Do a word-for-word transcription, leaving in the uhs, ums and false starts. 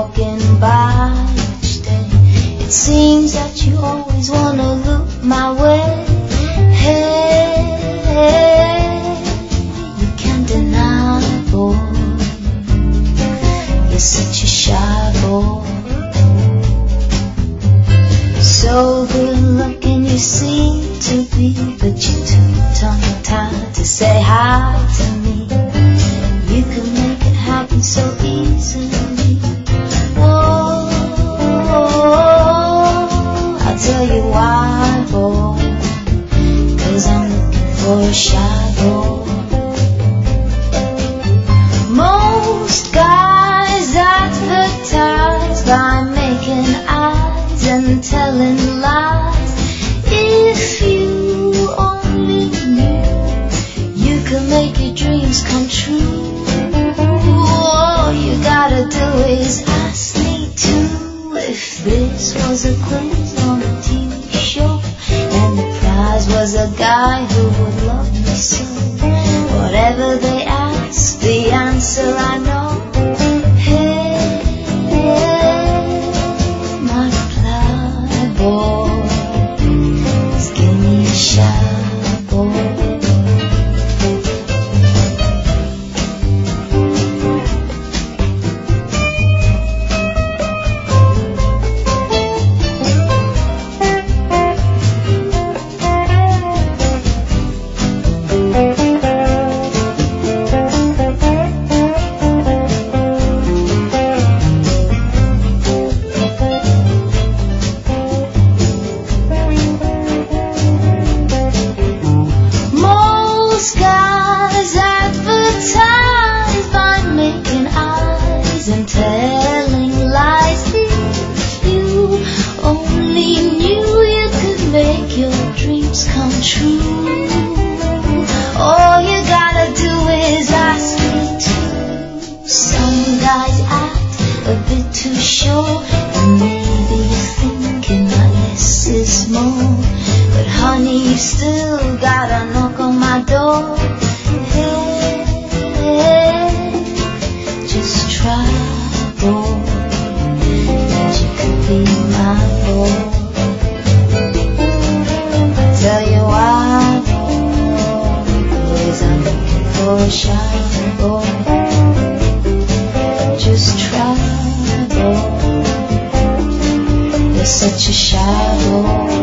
walking by each day. It seems that you always wanna look my way. Hey, you can't deny, boy, you're such a shy boy. So good looking you seem to be, but you're too tongue-tied to say hi to me. You can make it happen so easily. Whoa, I'll tell you why, boy, 'cause I'm looking for a shy boy. Most guys advertise by making eyes and telling lies. If you only knew, you can make your dreams come true. All you gotta do is ask me to. If this was a quiz on a T V show, and the prize was a guy who would love me so, whatever they ask, the answer I know. Hey, hey, my reply, boy, is give me a shot, boy. Most guys advertise by making eyes and telling lies. If you only knew, you could make your dreams come true. All you gotta do is ask me to. Some guys act a bit too sure, and maybe you're thinking that less is more. But honey, you still gotta knock on my door. Hey, hey, just try, boy, and you could be my boy. Tell you why, boy, 'cause I'm looking for a shy boy. Just try, boy, you're such a shy boy.